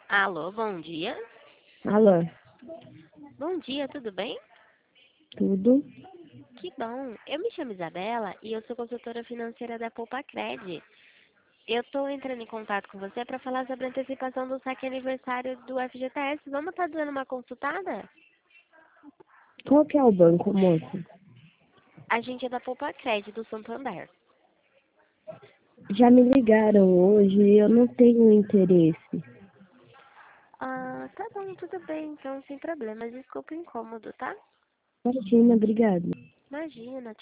Alô, bom dia. Alô, Bom dia, tudo bem? tudo? Que bom. Eu me chamo Isabela e eu sou consultora financeira da Poupa Cred. Eu estou entrando em contato com você para falar sobre a antecipação do saque aniversário do FGTS. Vamos estar dando uma consultada? Qual que é o banco, moço? A gente é da Poupa Cred, do Santander. Já me ligaram hoje e eu não tenho interesse. Ah, tá bom, tudo bem, então sem problemas. Desculpa o incômodo, tá? Imagina, obrigada. Imagina,